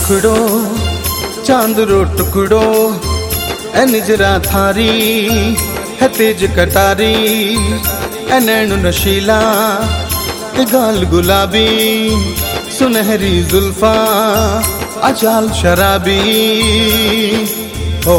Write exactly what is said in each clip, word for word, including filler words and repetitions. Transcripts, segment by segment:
मुखड़ो चांद रो टुकड़ो ए निजरा थारी है तेज कटारी ए नैन नशीला ए गाल गुलाबी सुनहरी जुल्फा अचाल शराबी ओ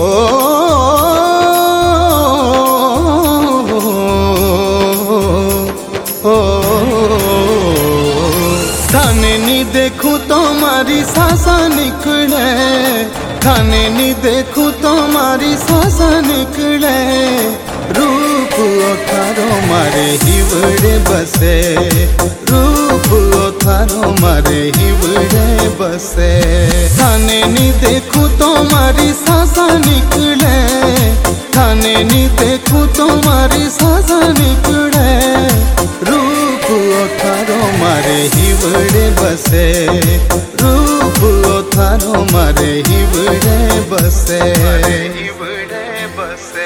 थाने नी देखूं तो मारी सांसा निकले, थाने नी देखूं तो मारी सांसा निकले। रूप थारो मारे हिवड़े बसे, रूप थारो मारे हिवड़े बसे। थाने नी देखूं तो मारी सांसा निकले, थाने नी देखूं तो मारी सांसा निकले। रूप थारो मारे हिवड़े बसे, रूप थारो मारे हिवड़े बसे, हिवड़े बसे।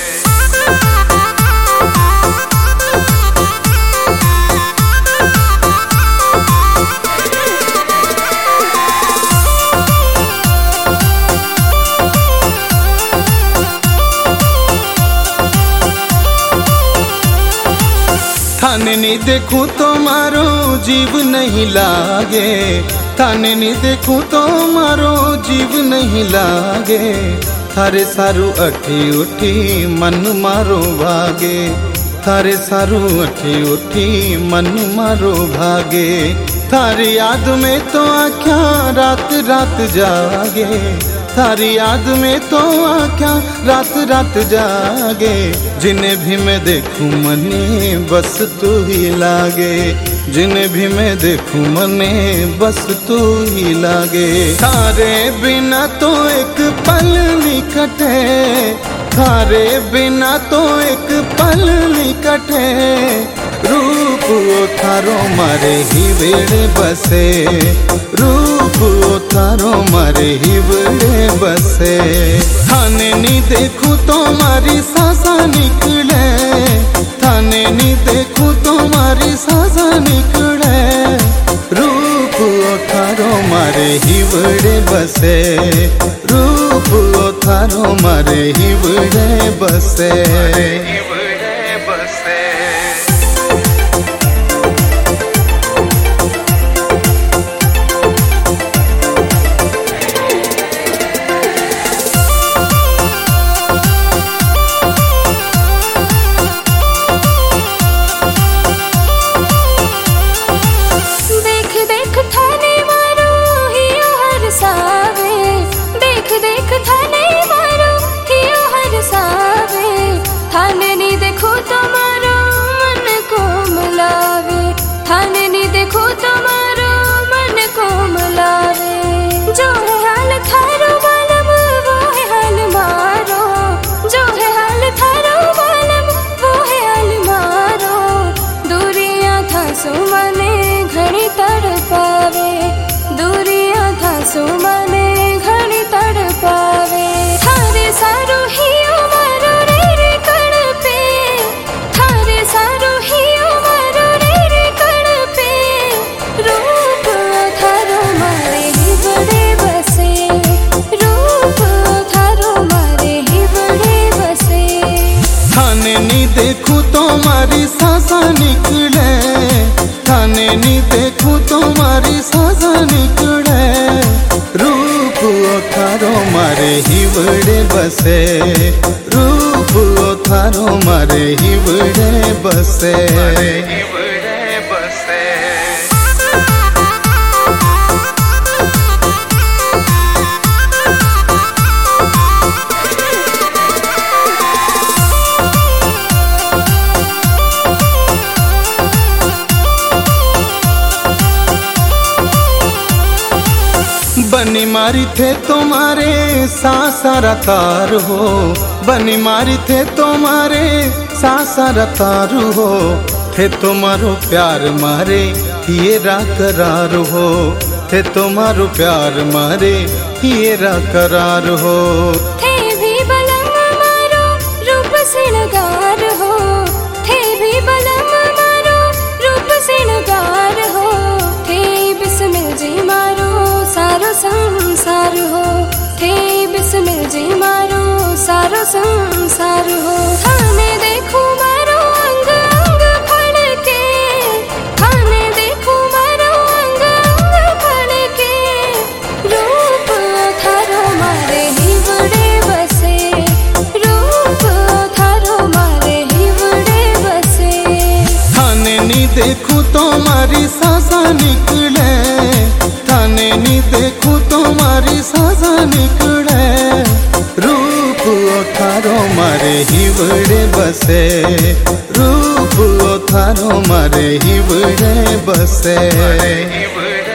थाने नी देखूं तो मारो जीव नहीं लागे, थाने नी देखूं तो मारो जीव नहीं लागे। थारे सारू अठी उठी मन मारो भागे, थारे सारू अठी उठी मन मारो भागे। थारी याद में तो आँख्या रात रात जागे, थारी याद में तो आँख्या रात रात जागे। जिन्हें भी मैं देखूं मने बस तू ही लागे, जिन्हें भी मैं देखूं मने बस तू ही लागे। थारे बिना तो एक पल नहीं कटे, थारे बिना तो एक पल नहीं कटे। रूप थारो मारे हिवड़े बसे, रूप थारो मारे हिवड़े बसे। थाने नी देखूं तो मारी सांसा निकले, थाने नी देखूं तो मारी सांसा निकले। रूप थारो मारे हिवड़े बसे, रूप थारो मारे हिवड़े बसे, हिवड़े बसे। देखूं तो मारी सांसा निकले, थाने नी देखूं तो मारी सांसा निकले। रूप थारो मारे हिवड़े बसे, रूप थारो मारे हिवड़े बसे, हिवड़े बसे। बनी मारी थे तुम्हारे सासारा तार हो, बनी मारी थे तुम्हारे सासारा तार हो। थे तुम्हारो प्यार मारे ये करार हो, थे तुम्हारो प्यार मारे ये करार हो। थे भी बलम मारो रूप सिंगार हो, थे भी बलम मारो रूप सिंगार हो। थे बिस्मिल जी मारो सारो संसार संसार हो। थाने देखो मारो अंग अंग फड़के, थाने देखो मारो अंग अंग फड़के, रूप थारो मारे हिवड़े बसे, रूप थारो मारे हिवड़े बसे। थाने नी देखूं तो मारी सासा निकले, थाने नी देखूं तो मारी सासा निकले, रूप थारो मारे हिवड़े बसे, रूप थारो मारे हिवड़े बसे।